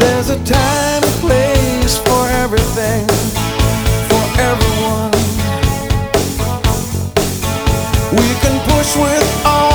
There's a time and place for everything, for everyone. We can push with all